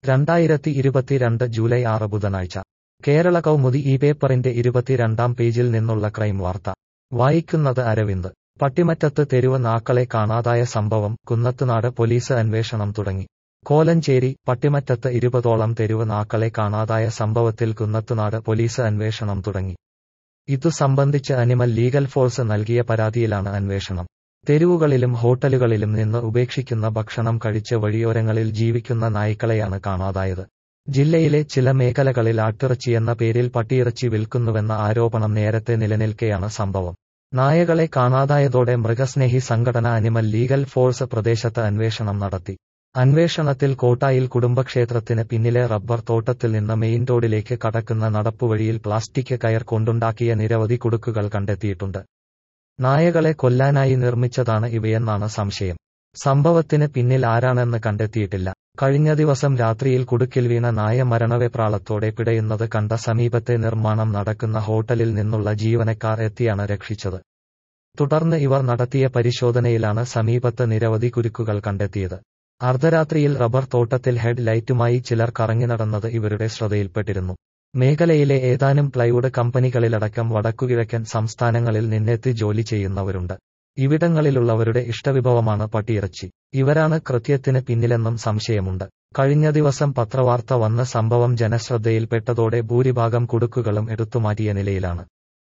2022 July 6 ബുധനാഴ്ച കേരള കൗമുദി ഈ പേപ്പറിന്റെ 22-ാം പേജിൽ നിന്നുള്ള ക്രൈം വാർത്ത വായിക്കുന്നത് അരവിന്ദ്. പട്ടിമറ്റത്ത് തെരുവ് നാക്കളെ കാണാതായ സംഭവം കുന്നത്തുനാട് പോലീസ് അന്വേഷണം തുടങ്ങി. കോലഞ്ചേരി പട്ടിമറ്റത്ത് 20ഓളം തെരുവ് നാക്കളെ കാണാതായ സംഭവത്തിൽ കുന്നത്തുനാട് പോലീസ് അന്വേഷണം തുടങ്ങി. ഇതു സംബന്ധിച്ച് അനിമൽ ലീഗൽ ഫോഴ്സ് നൽകിയ പരാതിയിലാണ് അന്വേഷണം. തെരുവുകളിലും ഹോട്ടലുകളിലും നിന്ന് ഉപേക്ഷിക്കുന്ന ഭക്ഷണം കഴിച്ച് വഴിയോരങ്ങളിൽ ജീവിക്കുന്ന നായ്ക്കളെയാണ് കാണാതായത്. ജില്ലയിലെ ചില മേഖലകളിൽ ആട്ടിറച്ചിയെന്ന പേരിൽ പട്ടിയിറച്ചി വിൽക്കുന്നുവെന്ന ആരോപണം നേരത്തെ നിലനിൽക്കെയാണ് സംഭവം. നായകളെ കാണാതായതോടെ മൃഗസ്നേഹി സംഘടന അനിമൽ ലീഗൽ ഫോഴ്സ് പ്രദേശത്ത് അന്വേഷണം നടത്തി. അന്വേഷണത്തിൽ കോട്ടായിൽ കുടുംബക്ഷേത്രത്തിന് പിന്നിലെ റബ്ബർ തോട്ടത്തിൽ നിന്ന് മെയിൻ റോഡിലേക്ക് കടക്കുന്ന നടപ്പുവഴിയിൽ പ്ലാസ്റ്റിക് കയർ കൊണ്ടുണ്ടാക്കിയ നിരവധി കുടുക്കുകൾ കണ്ടെത്തിയിട്ടുണ്ട്. നായകളെ കൊല്ലാനായി നിർമ്മിച്ചതാണ് ഇവയെന്നാണ് സംശയം. സംഭവത്തിന് പിന്നിൽ ആരാണെന്ന് കണ്ടെത്തിയിട്ടില്ല. കഴിഞ്ഞ ദിവസം രാത്രിയിൽ കുടുക്കിൽ വീണ നായ മരണവെപ്രാളത്തോടെ പിടയുന്നത് കണ്ട സമീപത്തെ നിർമ്മാണം നടക്കുന്ന ഹോട്ടലിൽ നിന്നുള്ള ജീവനക്കാർ എത്തിയാണ് രക്ഷിച്ചത്. തുടർന്ന് ഇവർ നടത്തിയ പരിശോധനയിലാണ് സമീപത്ത് നിരവധി കുരുക്കുകൾ കണ്ടെത്തിയത്. അർദ്ധരാത്രിയിൽ റബ്ബർ തോട്ടത്തിൽ ഹെഡ് ലൈറ്റുമായി ചിലർ കറങ്ങിനടന്നത് ഇവരുടെ ശ്രദ്ധയിൽപ്പെട്ടിരുന്നു. മേഖലയിലെ ഏതാനും പ്ലൈവുഡ് കമ്പനികളിലടക്കം വടക്കുകിഴക്കൻ സംസ്ഥാനങ്ങളിൽ നിന്നെത്തി ജോലി ചെയ്യുന്നവരുണ്ട്. ഇവിടങ്ങളിലുള്ളവരുടെ ഇഷ്ടവിഭവമാണ് പട്ടിയിറച്ചി. ഇവരാണ് കൃത്യത്തിന് പിന്നിലെന്നും സംശയമുണ്ട്. കഴിഞ്ഞ ദിവസം പത്രവാർത്ത വന്ന സംഭവം ജനശ്രദ്ധയിൽപ്പെട്ടതോടെ ഭൂരിഭാഗം കുടുക്കുകളും എടുത്തുമാറ്റിയ നിലയിലാണ്.